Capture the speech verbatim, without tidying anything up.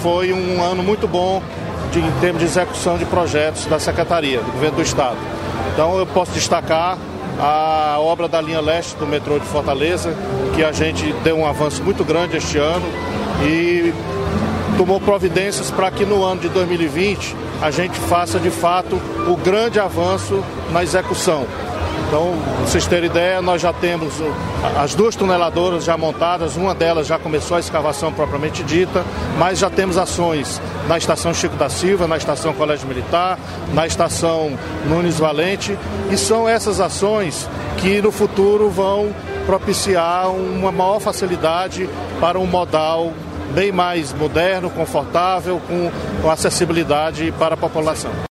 foi um ano muito bom de, em termos de execução de projetos da Secretaria, do Governo do Estado. Então eu posso destacar a obra da linha leste do metrô de Fortaleza, que a gente deu um avanço muito grande este ano e tomou providências para que no ano de dois mil e vinte a gente faça de fato o grande avanço na execução. Então, para vocês terem ideia, nós já temos as duas tuneladoras já montadas, uma delas já começou a escavação propriamente dita, mas já temos ações na estação Chico da Silva, na estação Colégio Militar, na estação Nunes Valente, e são essas ações que no futuro vão propiciar uma maior facilidade para um modal bem mais moderno, confortável, com acessibilidade para a população.